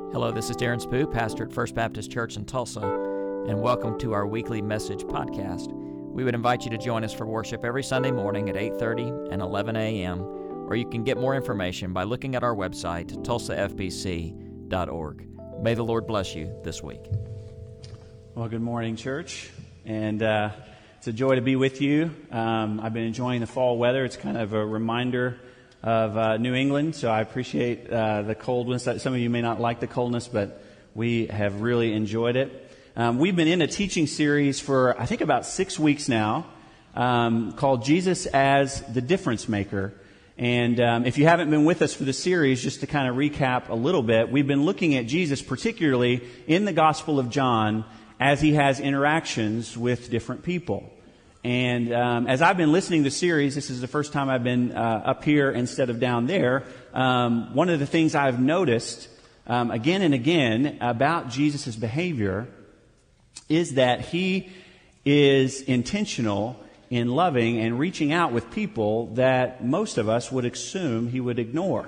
Hello, this is Darren Spoo, pastor at First Baptist Church in Tulsa, and welcome to our weekly message podcast. We would invite you to join us for worship every Sunday morning at 8:30 and 11 a.m., or you can get more information by looking at our website, tulsafbc.org. May the Lord bless you this week. Well, good morning, church, and it's a joy to be with you. I've been enjoying the fall weather. It's kind of a reminder of New England, so I appreciate the coldness. Some of you may not like the coldness, but we have really enjoyed it. We've been in a teaching series for, I think, about 6 weeks now, called Jesus as the Difference Maker. And if you haven't been with us for the series, just to kind of recap a little bit, we've been looking at Jesus, particularly in the Gospel of John, as he has interactions with different people. And as I've been listening to the series, this is the first time I've been up here instead of down there. One of the things I've noticed again and again about Jesus' behavior is that he is intentional in loving and reaching out with people that most of us would assume he would ignore.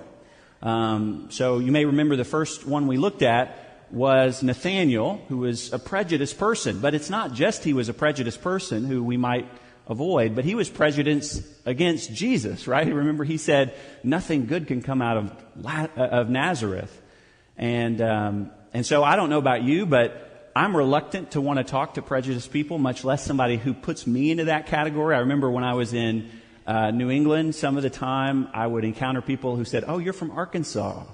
So you may remember the first one we looked at was Nathanael, who was a prejudiced person. But it's not just he was a prejudiced person who we might avoid, but he was prejudiced against Jesus, right? Remember, he said, nothing good can come out of Nazareth. And so I don't know about you, but I'm reluctant to want to talk to prejudiced people, much less somebody who puts me into that category. I remember when I was in New England, some of the time I would encounter people who said, oh, you're from Arkansas.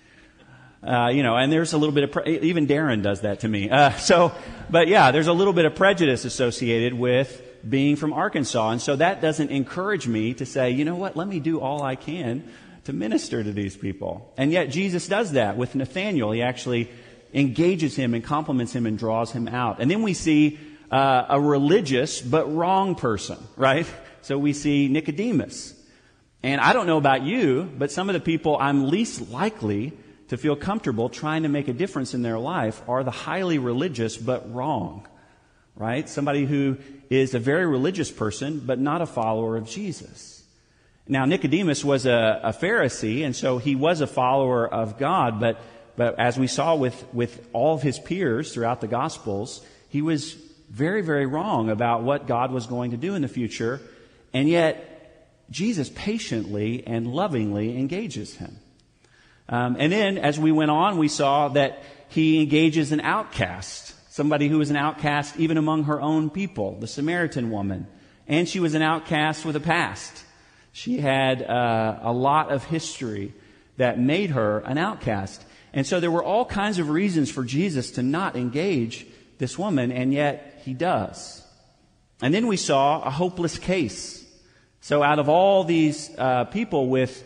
And there's a little bit of, even Darren does that to me. But there's a little bit of prejudice associated with being from Arkansas. And so that doesn't encourage me to say, you know what, let me do all I can to minister to these people. And yet Jesus does that with Nathanael. He actually engages him and compliments him and draws him out. And then we see a religious but wrong person, right? So we see Nicodemus. And I don't know about you, but some of the people I'm least likely to feel comfortable trying to make a difference in their life are the highly religious but wrong, right? Somebody who is a very religious person but not a follower of Jesus. Now, Nicodemus was a Pharisee, and so he was a follower of God, but as we saw with all of his peers throughout the Gospels, he was very, very wrong about what God was going to do in the future, and yet Jesus patiently and lovingly engages him. And then, as we went on, we saw that he engages an outcast, somebody who was an outcast even among her own people, the Samaritan woman. And she was an outcast with a past. She had a lot of history that made her an outcast. And so there were all kinds of reasons for Jesus to not engage this woman, and yet he does. And then we saw a hopeless case. So out of all these people with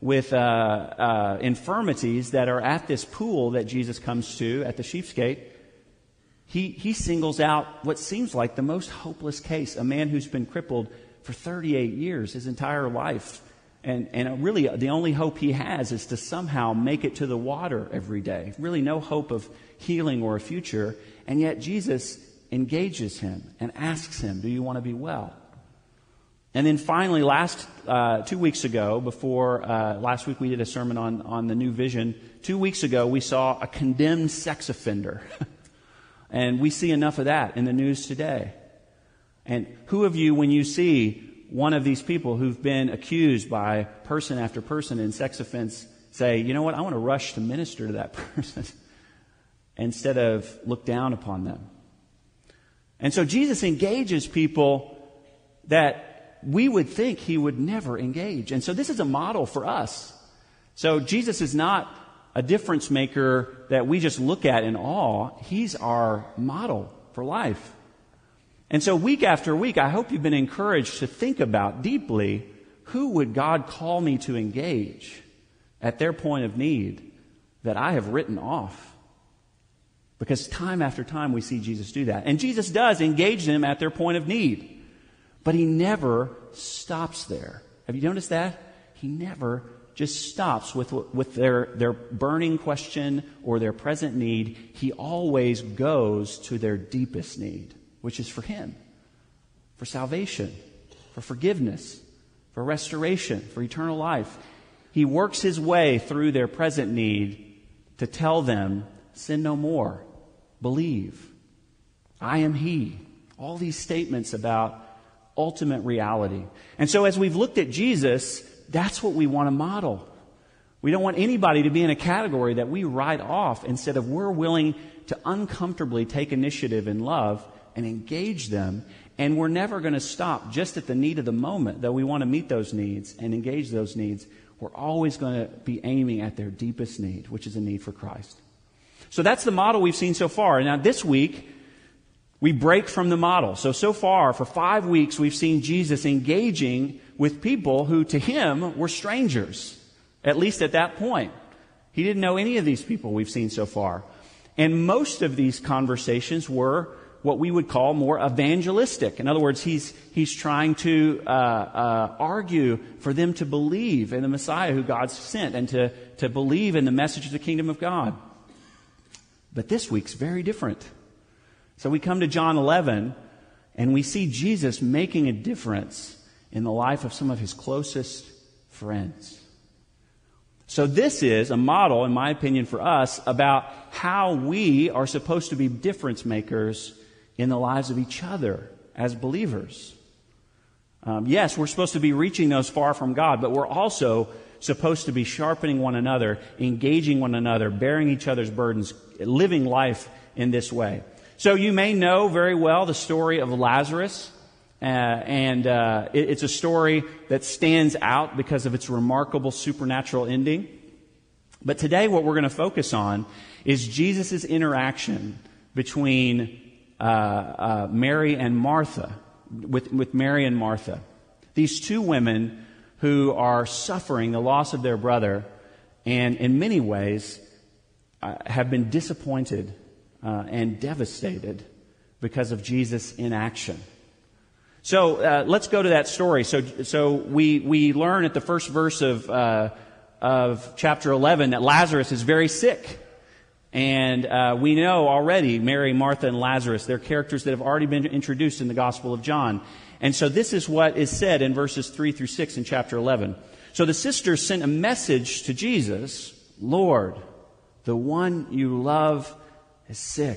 infirmities that are at this pool that Jesus comes to at the Sheep's Gate, he singles out what seems like the most hopeless case, a man who's been crippled for 38 years, his entire life. And really the only hope he has is to somehow make it to the water every day. Really no hope of healing or a future. And yet Jesus engages him and asks him, do you want to be well? And then finally, 2 weeks ago, last week we did a sermon on the new vision. 2 weeks ago, we saw a condemned sex offender. And we see enough of that in the news today. And who of you, when you see one of these people who've been accused by person after person in sex offense, say, you know what, I want to rush to minister to that person instead of look down upon them? And so Jesus engages people that we would think he would never engage. And so this is a model for us. So Jesus is not a difference maker that we just look at in awe. He's our model for life. And so week after week, I hope you've been encouraged to think about deeply, who would God call me to engage at their point of need that I have written off? Because time after time we see Jesus do that. And Jesus does engage them at their point of need. But he never stops there. Have you noticed that? He never just stops with their burning question or their present need. He always goes to their deepest need, which is for him, for salvation, for forgiveness, for restoration, for eternal life. He works his way through their present need to tell them sin no more, believe, I am He. All these statements about ultimate reality. And so as we've looked at Jesus, that's what we want to model. We don't want anybody to be in a category that we write off. Instead of we're willing to uncomfortably take initiative in love and engage them. And we're never going to stop just at the need of the moment, though we want to meet those needs and engage those needs. We're always going to be aiming at their deepest need, which is a need for Christ. So that's the model we've seen so far. Now this week, we break from the model. So far, for 5 weeks, we've seen Jesus engaging with people who to Him were strangers, at least at that point. He didn't know any of these people we've seen so far. And most of these conversations were what we would call more evangelistic. In other words, he's trying to argue for them to believe in the Messiah who God sent and to believe in the message of the kingdom of God. But this week's very different. So we come to John 11, and we see Jesus making a difference in the life of some of His closest friends. So this is a model, in my opinion, for us about how we are supposed to be difference makers in the lives of each other as believers. Yes, we're supposed to be reaching those far from God, but we're also supposed to be sharpening one another, engaging one another, bearing each other's burdens, living life in this way. So you may know very well the story of Lazarus, and it's a story that stands out because of its remarkable supernatural ending. But today what we're going to focus on is Jesus' interaction between Mary and Martha, with Mary and Martha. These two women who are suffering the loss of their brother and in many ways have been disappointed and devastated because of Jesus' inaction. So let's go to that story. So we learn at the first verse of chapter 11 that Lazarus is very sick. And we know already Mary, Martha, and Lazarus, they're characters that have already been introduced in the Gospel of John. And so this is what is said in verses 3 through 6 in chapter 11. So the sisters sent a message to Jesus, Lord, the one you love is sick.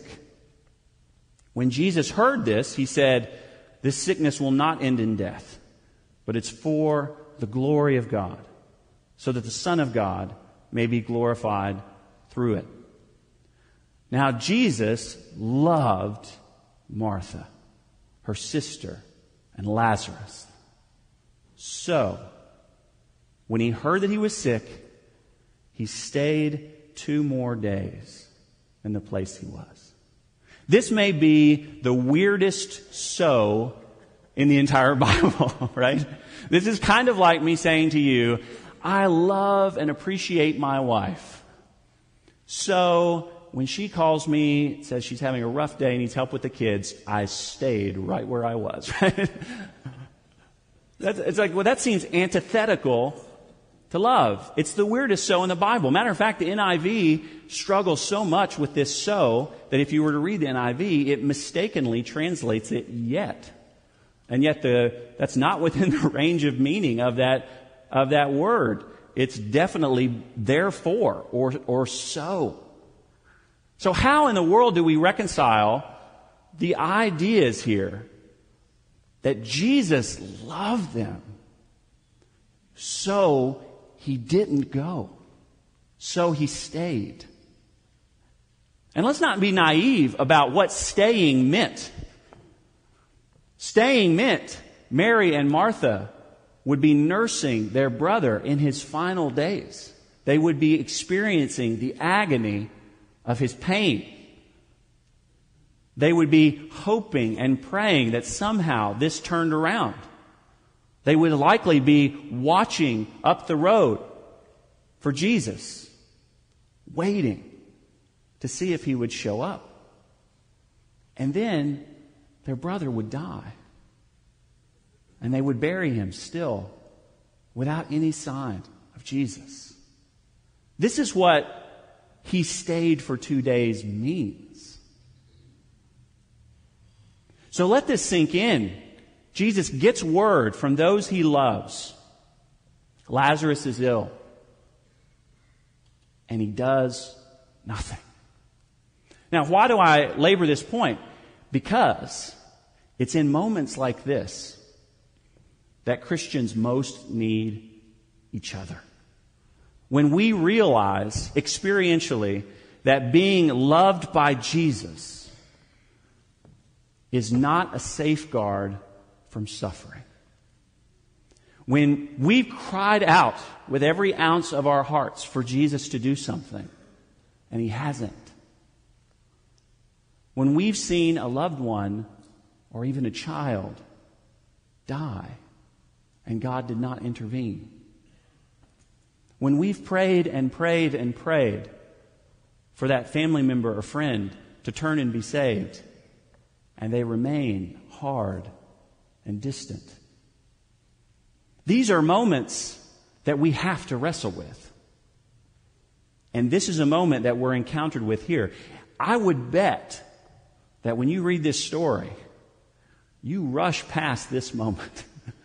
When Jesus heard this, He said, this sickness will not end in death, but it's for the glory of God, so that the Son of God may be glorified through it. Now, Jesus loved Martha, her sister, and Lazarus. So, when He heard that he was sick, He stayed 2 more days in the place he was. This may be the weirdest so in the entire Bible, right? This is kind of like me saying to you, I love and appreciate my wife. So when she calls me, says she's having a rough day, needs help with the kids, I stayed right where I was, right? It's like, well, that seems antithetical to love. It's the weirdest so in the Bible. Matter of fact, the NIV struggles so much with this so that if you were to read the NIV, it mistakenly translates it yet. And yet that's not within the range of meaning of that word. It's definitely therefore or so. So how in the world do we reconcile the ideas here that Jesus loved them, so He didn't go, so He stayed? And let's not be naive about what staying meant. Staying meant Mary and Martha would be nursing their brother in his final days. They would be experiencing the agony of his pain. They would be hoping and praying that somehow this turned around. They would likely be watching up the road for Jesus, waiting to see if He would show up. And then their brother would die. And they would bury him still without any sign of Jesus. This is what He stayed for 2 days means. So let this sink in. Jesus gets word from those He loves. Lazarus is ill. And He does nothing. Now, why do I labor this point? Because it's in moments like this that Christians most need each other. When we realize experientially that being loved by Jesus is not a safeguard from suffering. When we've cried out with every ounce of our hearts for Jesus to do something, and He hasn't. When we've seen a loved one or even a child die, and God did not intervene. When we've prayed and prayed and prayed for that family member or friend to turn and be saved, and they remain hard and distant. These are moments that we have to wrestle with. And this is a moment that we're encountered with here. I would bet that when you read this story, you rush past this moment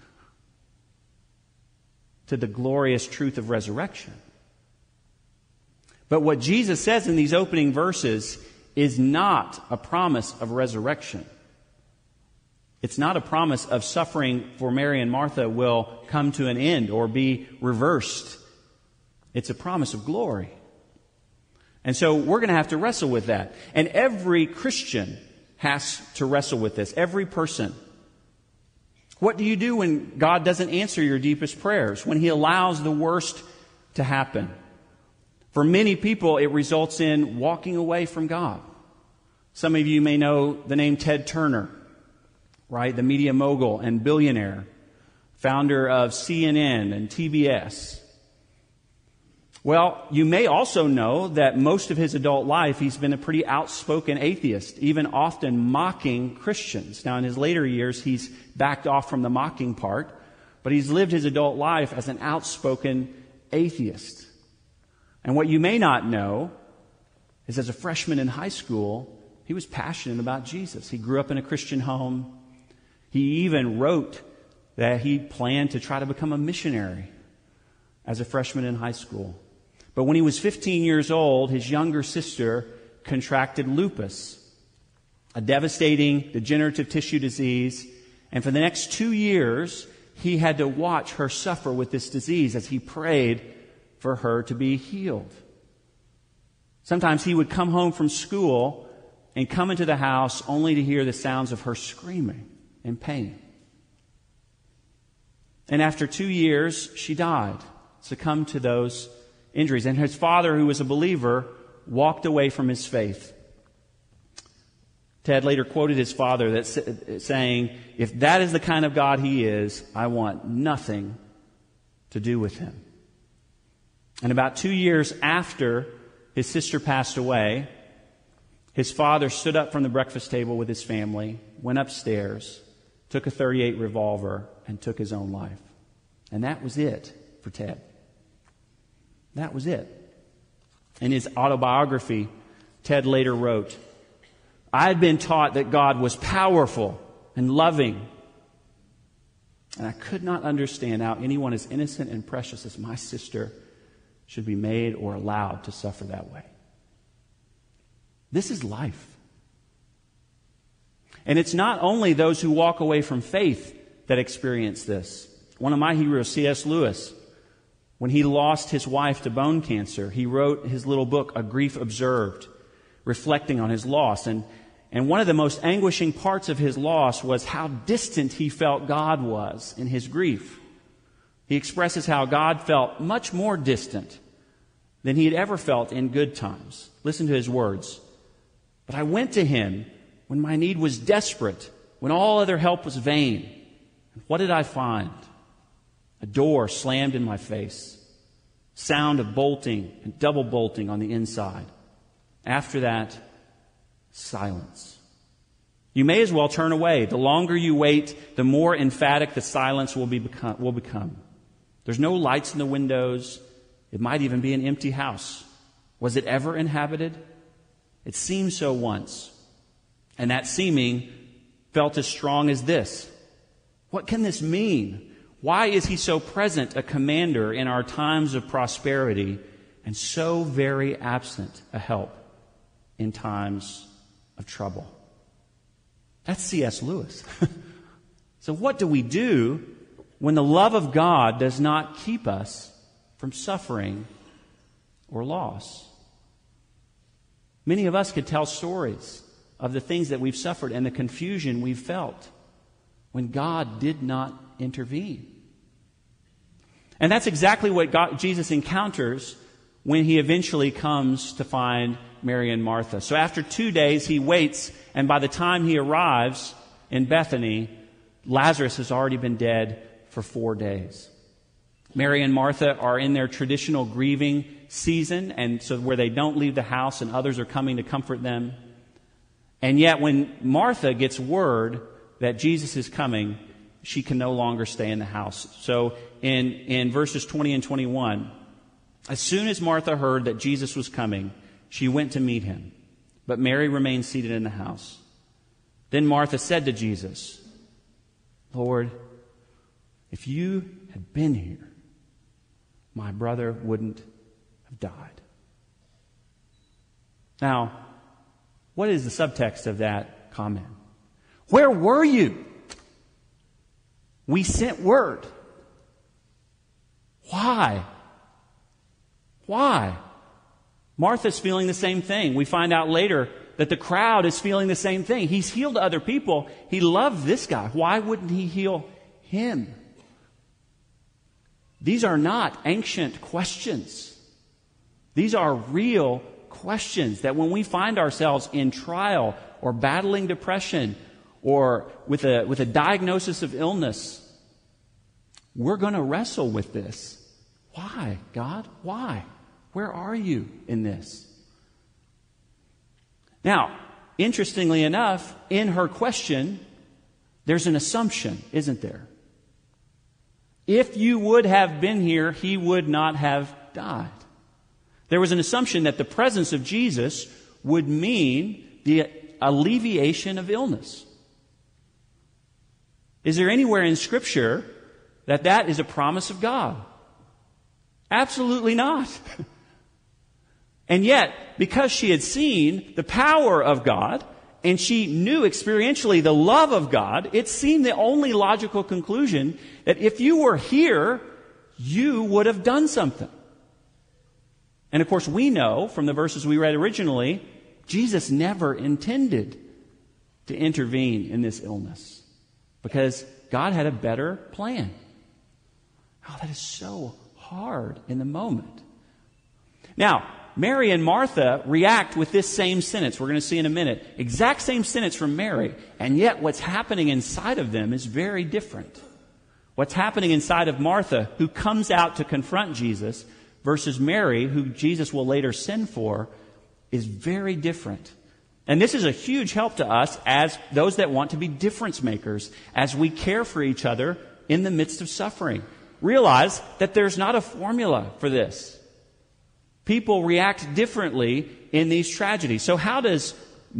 to the glorious truth of resurrection. But what Jesus says in these opening verses is not a promise of resurrection. It's not a promise of suffering for Mary and Martha will come to an end or be reversed. It's a promise of glory. And so we're going to have to wrestle with that. And every Christian has to wrestle with this. Every person. What do you do when God doesn't answer your deepest prayers? When He allows the worst to happen? For many people, it results in walking away from God. Some of you may know the name Ted Turner, right? The media mogul and billionaire, founder of CNN and TBS. Well, you may also know that most of his adult life he's been a pretty outspoken atheist, even often mocking Christians. Now, in his later years, he's backed off from the mocking part, but he's lived his adult life as an outspoken atheist. And what you may not know is as a freshman in high school, he was passionate about Jesus. He grew up in a Christian home. He even wrote that he planned to try to become a missionary as a freshman in high school. But when he was 15 years old, his younger sister contracted lupus, a devastating degenerative tissue disease. And for the next 2 years, he had to watch her suffer with this disease as he prayed for her to be healed. Sometimes he would come home from school and come into the house only to hear the sounds of her screaming in pain. And after 2 years, she died, succumbed to those injuries. And his father, who was a believer, walked away from his faith. Ted later quoted his father that saying, "If that is the kind of God He is, I want nothing to do with Him." And about 2 years after his sister passed away, his father stood up from the breakfast table with his family, went upstairs, took a .38 revolver, and took his own life. And that was it for Ted. That was it. In his autobiography, Ted later wrote, "I had been taught that God was powerful and loving, and I could not understand how anyone as innocent and precious as my sister should be made or allowed to suffer that way." This is life. And it's not only those who walk away from faith that experience this. One of my heroes, C.S. Lewis, when he lost his wife to bone cancer, he wrote his little book, A Grief Observed, reflecting on his loss. And one of the most anguishing parts of his loss was how distant he felt God was in his grief. He expresses how God felt much more distant than he had ever felt in good times. Listen to his words. "But I went to Him when my need was desperate, when all other help was vain. And what did I find? A door slammed in my face, sound of bolting and double bolting on the inside. After that, silence. You may as well turn away. The longer you wait, the more emphatic the silence will become. There's no lights in the windows. It might even be an empty house. Was it ever inhabited? It seemed so once. And that seeming felt as strong as this. What can this mean? Why is He so present, a commander in our times of prosperity, and so very absent a help in times of trouble. That's C.S. Lewis. So what do we do when the love of God does not keep us from suffering or loss? Many of us could tell stories of the things that we've suffered and the confusion we've felt when God did not intervene. And that's exactly what Jesus encounters when he eventually comes to find Mary and Martha. So after 2 days, he waits, and by the time he arrives in Bethany, Lazarus has already been dead for 4 days. Mary and Martha are in their traditional grieving season, and so where they don't leave the house and others are coming to comfort them. And yet when Martha gets word that Jesus is coming, she can no longer stay in the house. So in verses 20 and 21, as soon as Martha heard that Jesus was coming, she went to meet him. But Mary remained seated in the house. Then Martha said to Jesus, "Lord, if you had been here, my brother wouldn't have died." Now, what is the subtext of that comment? Where were you? We sent word. Why? Why? Martha's feeling the same thing. We find out later that the crowd is feeling the same thing. He's healed other people. He loved this guy. Why wouldn't he heal him? These are not ancient questions. These are real questions that when we find ourselves in trial or battling depression or with a diagnosis of illness, we're going to wrestle with this. Why, God? Why? Where are you in this? Now, interestingly enough, in her question, there's an assumption, isn't there? If you would have been here, he would not have died. There was an assumption that the presence of Jesus would mean the alleviation of illness. Is there anywhere in Scripture that is a promise of God? Absolutely not. And yet, because she had seen the power of God and she knew experientially the love of God, it seemed the only logical conclusion that if you were here, you would have done something. And of course, we know from the verses we read originally, Jesus never intended to intervene in this illness because God had a better plan. Oh, that is so hard in the moment. Now, Mary and Martha react with this same sentence. We're going to see in a minute. Exact same sentence from Mary. And yet what's happening inside of them is very different. What's happening inside of Martha, who comes out to confront Jesus, versus Mary, who Jesus will later send for, is very different. And this is a huge help to us as those that want to be difference makers as we care for each other in the midst of suffering. Realize that there's not a formula for this. People react differently in these tragedies. So how does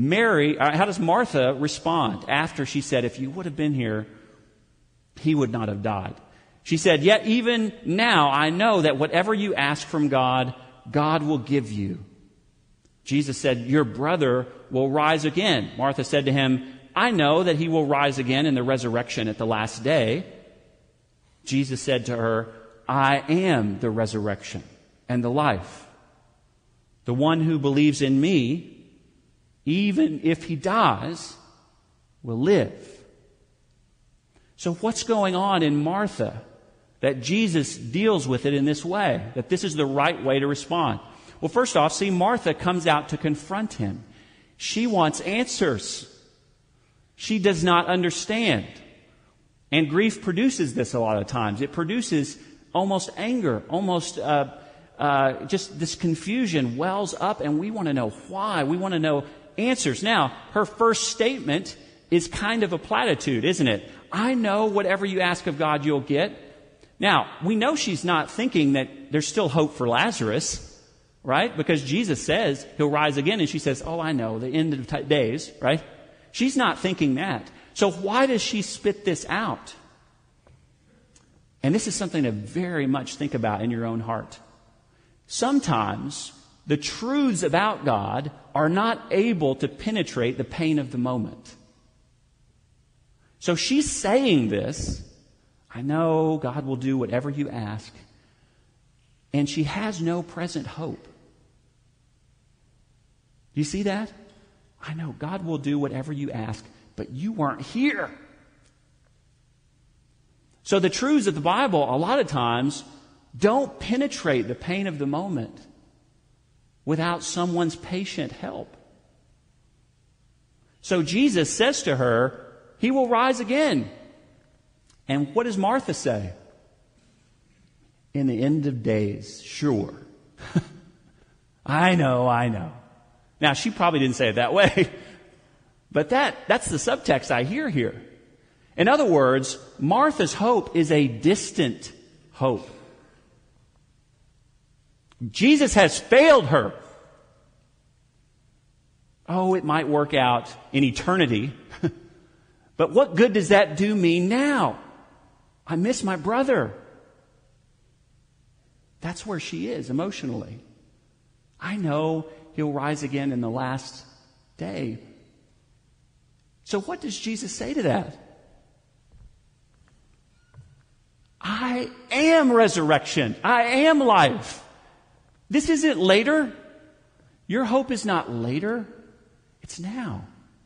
Martha respond after she said, if you would have been here, he would not have died? She said, yet even now I know that whatever you ask from God, God will give you. Jesus said, your brother will rise again. Martha said to him, I know that he will rise again in the resurrection at the last day. Jesus said to her, I am the resurrection and the life. The one who believes in me, even if he dies, will live. So what's going on in Martha that Jesus deals with it in this way, that this is the right way to respond? Well, first off, see, Martha comes out to confront him. She wants answers. She does not understand. And grief produces this a lot of times. It produces almost anger, almost just this confusion wells up, and we want to know why. We want to know answers. Now, her first statement is kind of a platitude, isn't it? I know whatever you ask of God, you'll get. Now, we know she's not thinking that there's still hope for Lazarus, right? Because Jesus says he'll rise again, and she says, oh, I know, the end of days, right? She's not thinking that. So why does she spit this out? And this is something to very much think about in your own heart. Sometimes the truths about God are not able to penetrate the pain of the moment. So she's saying this, I know God will do whatever you ask, and she has no present hope. Do you see that? I know God will do whatever you ask, but you weren't here. So the truths of the Bible, a lot of times, don't penetrate the pain of the moment without someone's patient help. So Jesus says to her, He will rise again. And what does Martha say? In the end of days, sure. I know. Now, she probably didn't say it that way, but that's the subtext I hear here. In other words, Martha's hope is a distant hope. Jesus has failed her. Oh, it might work out in eternity. But what good does that do me now? I miss my brother. That's where she is emotionally. I know he'll rise again in the last day. So what does Jesus say to that? I am resurrection. I am life. This isn't later. Your hope is not later. It's now.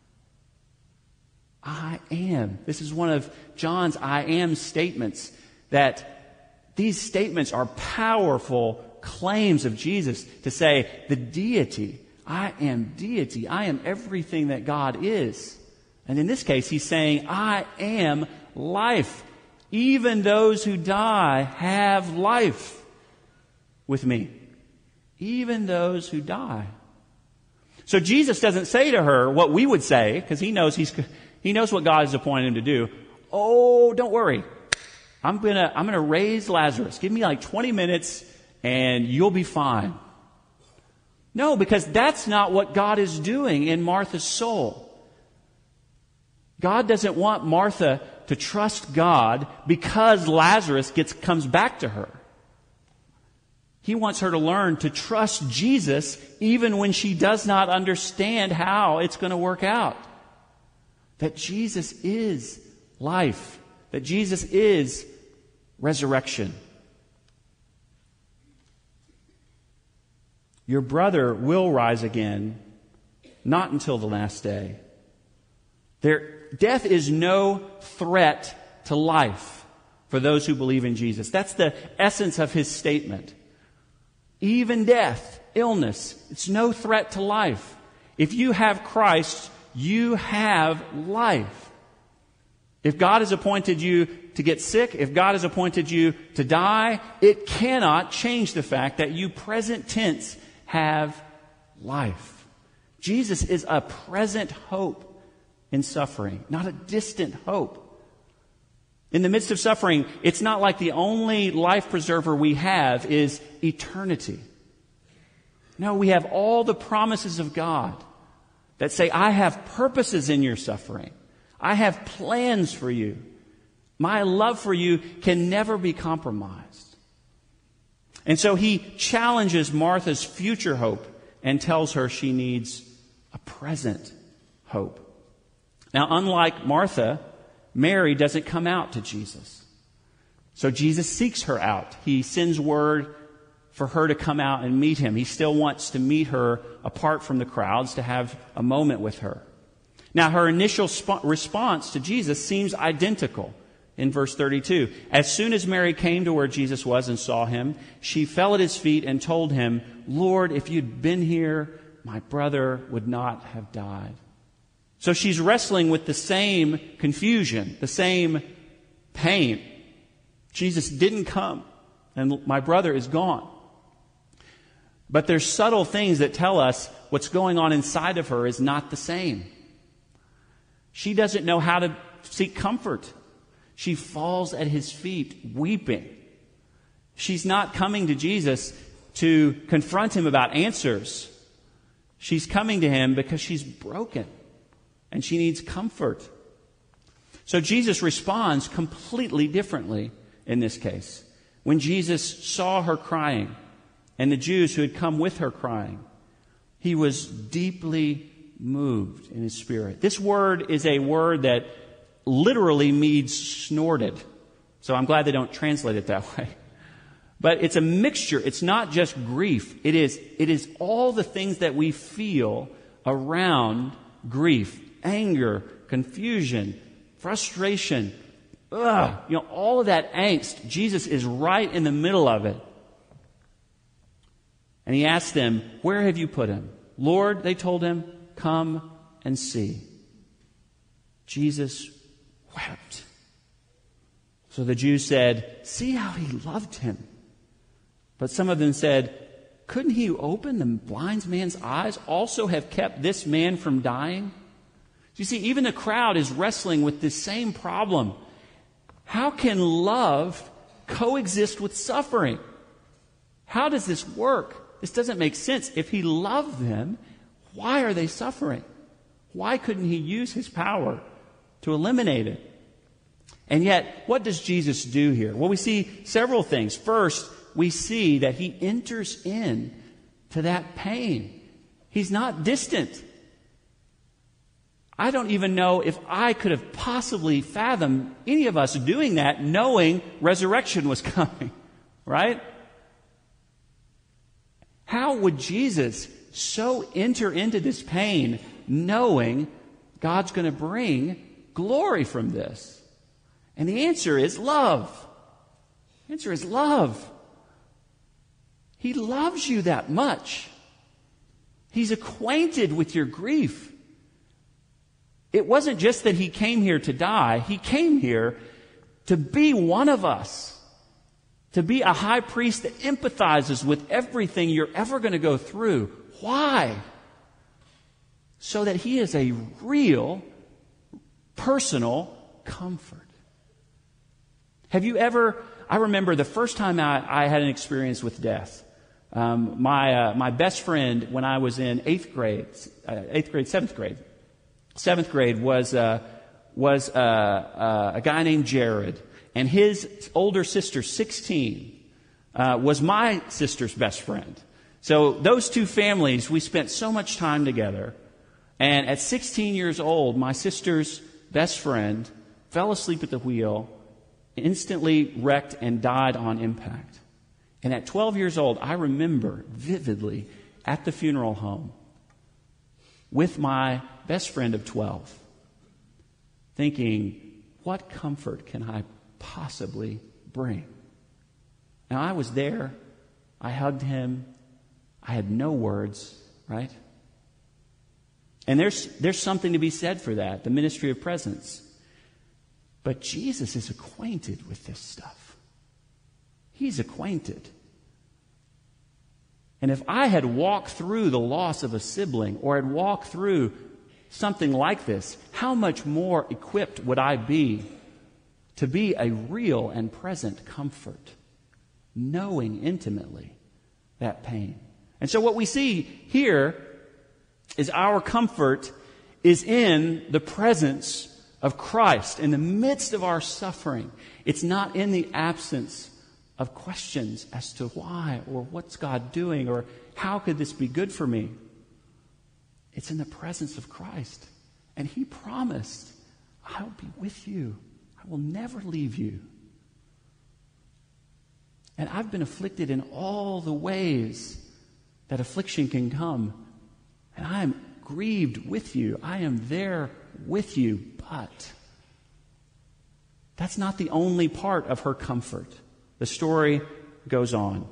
I am. This is one of John's I am statements, that these statements are powerful claims of Jesus to say the deity. I am deity. I am everything that God is. And in this case, he's saying, I am life. Even those who die have life with me. Even those who die. So Jesus doesn't say to her what we would say, because he knows what God has appointed him to do. Oh, don't worry. I'm gonna raise Lazarus. Give me like 20 minutes and you'll be fine. No, because that's not what God is doing in Martha's soul. God doesn't want Martha to trust God because Lazarus comes back to her. He wants her to learn to trust Jesus even when she does not understand how it's going to work out. That Jesus is life. That Jesus is resurrection. Your brother will rise again, not until the last day. Death is no threat to life for those who believe in Jesus. That's the essence of his statement. Even death, illness, it's no threat to life. If you have Christ, you have life. If God has appointed you to get sick, if God has appointed you to die, it cannot change the fact that you present tense have life. Jesus is a present hope in suffering, not a distant hope. In the midst of suffering, it's not like the only life preserver we have is eternity. No, we have all the promises of God that say, I have purposes in your suffering. I have plans for you. My love for you can never be compromised. And so he challenges Martha's future hope and tells her she needs a present hope. Now, unlike Martha, Mary doesn't come out to Jesus. So Jesus seeks her out. He sends word for her to come out and meet him. He still wants to meet her apart from the crowds, to have a moment with her. Now, her initial response to Jesus seems identical in verse 32. As soon as Mary came to where Jesus was and saw him, she fell at his feet and told him, Lord, if you'd been here, my brother would not have died. So she's wrestling with the same confusion, the same pain. Jesus didn't come, and my brother is gone. But there's subtle things that tell us what's going on inside of her is not the same. She doesn't know how to seek comfort. She falls at his feet, weeping. She's not coming to Jesus to confront him about answers. She's coming to him because she's broken and she needs comfort. So Jesus responds completely differently in this case. When Jesus saw her crying, and the Jews who had come with her crying. He was deeply moved in his spirit. This word is a word that literally means snorted. So I'm glad they don't translate it that way. But it's a mixture. It's not just grief. It is all the things that we feel around grief. Anger, confusion, frustration. All of that angst. Jesus is right in the middle of it. And he asked them, "Where have you put him?" "Lord," they told him, "come and see." Jesus wept. So the Jews said, "See how he loved him." But some of them said, "Couldn't he who opened the blind man's eyes also have kept this man from dying?" You see, even the crowd is wrestling with this same problem. How can love coexist with suffering? How does this work? This doesn't make sense. If he loved them, why are they suffering? Why couldn't he use his power to eliminate it? And yet, what does Jesus do here? Well, we see several things. First, we see that he enters in to that pain. He's not distant. I don't even know if I could have possibly fathomed any of us doing that knowing resurrection was coming, right? How would Jesus so enter into this pain knowing God's going to bring glory from this? And the answer is love. The answer is love. He loves you that much. He's acquainted with your grief. It wasn't just that he came here to die. He came here to be one of us. To be a high priest that empathizes with everything you're ever going to go through. Why? So that he is a real, personal comfort. Have you ever... I remember the first time I had an experience with death. My best friend, when I was in 7th grade. 7th grade was a guy named Jared, and his older sister, 16, was my sister's best friend. So those two families, we spent so much time together. And at 16 years old, my sister's best friend fell asleep at the wheel, instantly wrecked and died on impact. And at 12 years old, I remember vividly at the funeral home with my best friend of 12, thinking, what comfort can I possibly bring? Now, I was there. I hugged him. I had no words, right? And there's something to be said for that, the ministry of presence. But Jesus is acquainted with this stuff. He's acquainted. And if I had walked through the loss of a sibling or had walked through something like this, how much more equipped would I be to be a real and present comfort, knowing intimately that pain? And so what we see here is our comfort is in the presence of Christ in the midst of our suffering. It's not in the absence of questions as to why or what's God doing or how could this be good for me. It's in the presence of Christ. And He promised, I'll be with you. I will never leave you. And I've been afflicted in all the ways that affliction can come. And I am grieved with you. I am there with you. But that's not the only part of her comfort. The story goes on.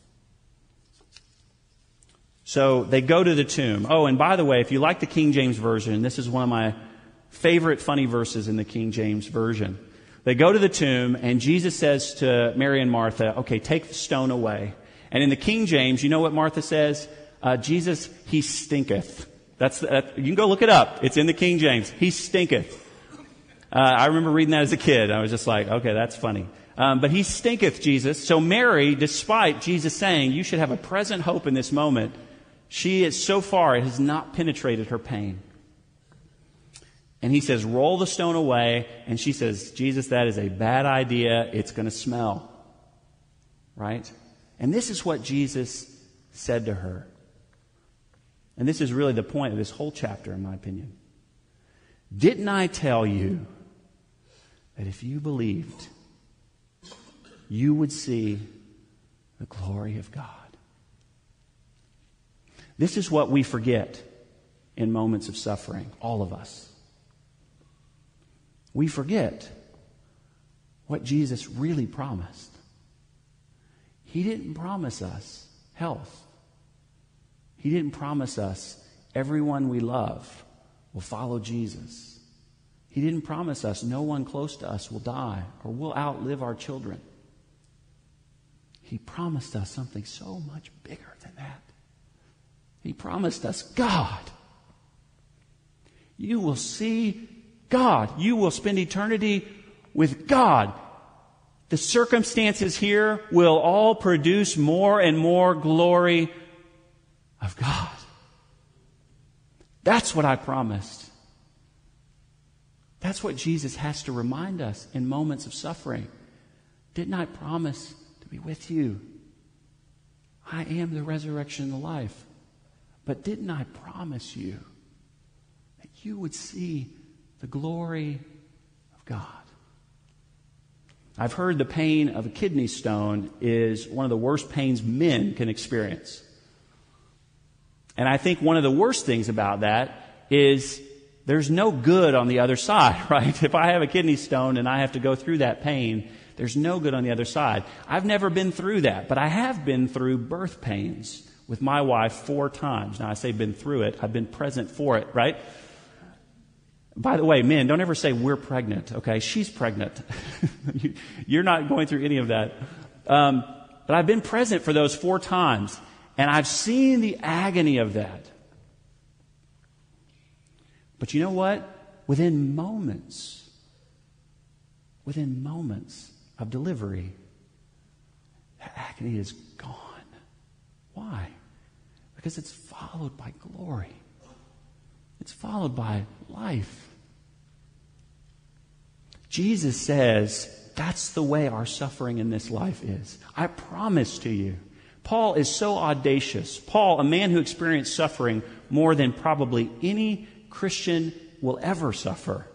So they go to the tomb. Oh, and by the way, if you like the King James Version, this is one of my favorite funny verses in the King James Version. They go to the tomb, and Jesus says to Mary and Martha, okay, take the stone away. And in the King James, you know what Martha says? Jesus, He stinketh. You can go look it up. It's in the King James. He stinketh. I remember reading that as a kid. I was just like, okay, that's funny. But He stinketh, Jesus. So Mary, despite Jesus saying, you should have a present hope in this moment, she is so far, it has not penetrated her pain. And He says, roll the stone away. And she says, Jesus, that is a bad idea. It's going to smell. Right? And this is what Jesus said to her. And this is really the point of this whole chapter, in my opinion. Didn't I tell you that if you believed, you would see the glory of God? This is what we forget in moments of suffering, all of us. We forget what Jesus really promised. He didn't promise us health. He didn't promise us everyone we love will follow Jesus. He didn't promise us no one close to us will die or will outlive our children. He promised us something so much bigger than that. He promised us God. You will see God. You will spend eternity with God. The circumstances here will all produce more and more glory of God. That's what I promised. That's what Jesus has to remind us in moments of suffering. Didn't I promise to be with you? I am the resurrection and the life. But didn't I promise you that you would see the glory of God? I've heard the pain of a kidney stone is one of the worst pains men can experience. And I think one of the worst things about that is there's no good on the other side, right? If I have a kidney stone and I have to go through that pain, there's no good on the other side. I've never been through that, but I have been through birth pains with my wife 4 times. Now, I say been through it. I've been present for it, right? By the way, men, don't ever say we're pregnant, okay? She's pregnant. You're not going through any of that. But I've been present for those 4 times, and I've seen the agony of that. But you know what? Within moments of delivery, that agony is gone. Why? Because it's followed by glory. It's followed by life. Jesus says that's the way our suffering in this life is. I promise to you. Paul is so audacious. Paul, a man who experienced suffering more than probably any Christian will ever suffer.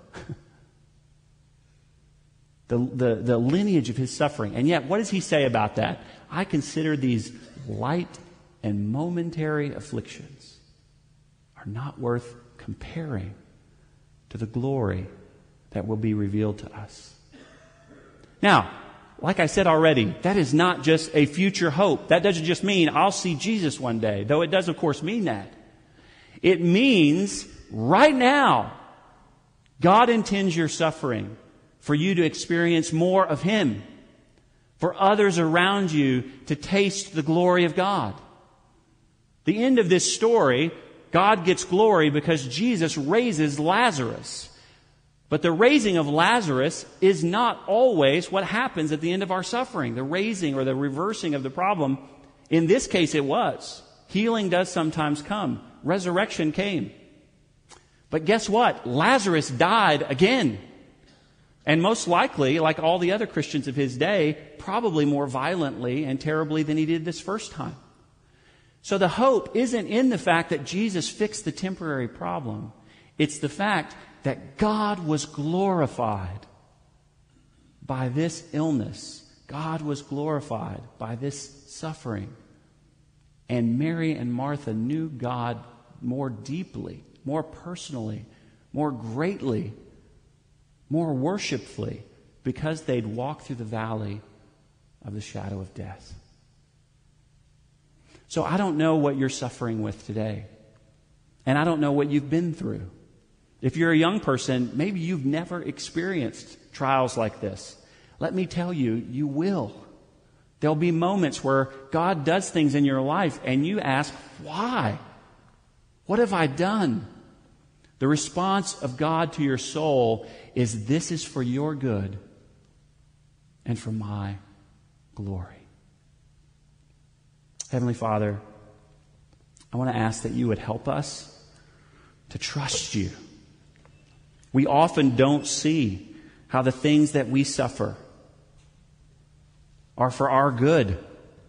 The lineage of his suffering. And yet, what does he say about that? I consider these light and momentary afflictions are not worth comparing to the glory that will be revealed to us. Now, like I said already, that is not just a future hope. That doesn't just mean I'll see Jesus one day, though it does, of course, mean that. It means right now, God intends your suffering for you to experience more of Him, for others around you to taste the glory of God. The end of this story, God gets glory because Jesus raises Lazarus. But the raising of Lazarus is not always what happens at the end of our suffering. The raising or the reversing of the problem, in this case it was. Healing does sometimes come. Resurrection came. But guess what? Lazarus died again. And most likely, like all the other Christians of his day, probably more violently and terribly than he did this first time. So the hope isn't in the fact that Jesus fixed the temporary problem. It's the fact that God was glorified by this illness. God was glorified by this suffering. And Mary and Martha knew God more deeply, more personally, more greatly, more worshipfully, because they'd walked through the valley of the shadow of death. So I don't know what you're suffering with today. And I don't know what you've been through. If you're a young person, maybe you've never experienced trials like this. Let me tell you, you will. There'll be moments where God does things in your life and you ask, why? What have I done? The response of God to your soul is, this is for your good and for my glory. Heavenly Father, I want to ask that you would help us to trust you. We often don't see how the things that we suffer are for our good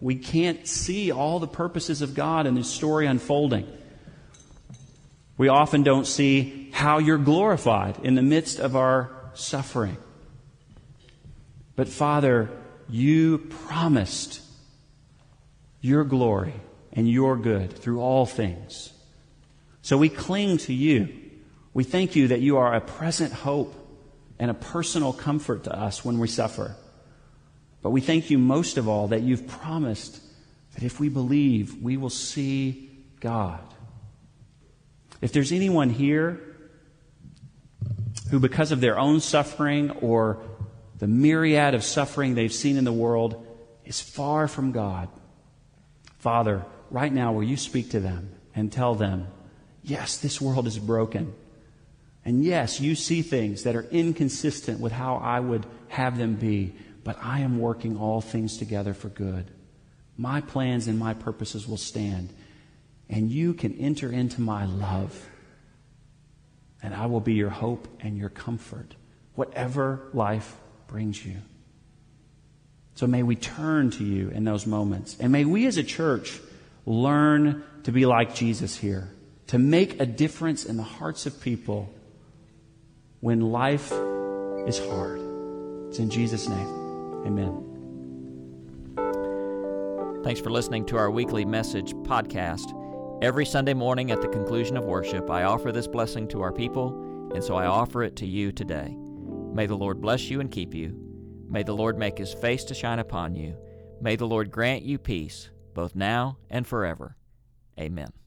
We can't see all the purposes of God in this story unfolding. We often don't see how you're glorified in the midst of our suffering. But Father, you promised your glory and your good through all things. So we cling to you. We thank you that you are a present hope and a personal comfort to us when we suffer. But we thank you most of all that you've promised that if we believe, we will see God. If there's anyone here who, because of their own suffering or the myriad of suffering they've seen in the world, is far from God, Father, right now will you speak to them and tell them, yes, this world is broken. And yes, you see things that are inconsistent with how I would have them be, but I am working all things together for good. My plans and my purposes will stand, and you can enter into my love, and I will be your hope and your comfort, whatever life brings you. So may we turn to you in those moments, and may we as a church learn to be like Jesus here, to make a difference in the hearts of people when life is hard. It's in Jesus' name. Amen. Thanks for listening to our weekly message podcast. Every Sunday morning at the conclusion of worship, I offer this blessing to our people, and so I offer it to you today. May the Lord bless you and keep you. May the Lord make his face to shine upon you. May the Lord grant you peace, both now and forever. Amen.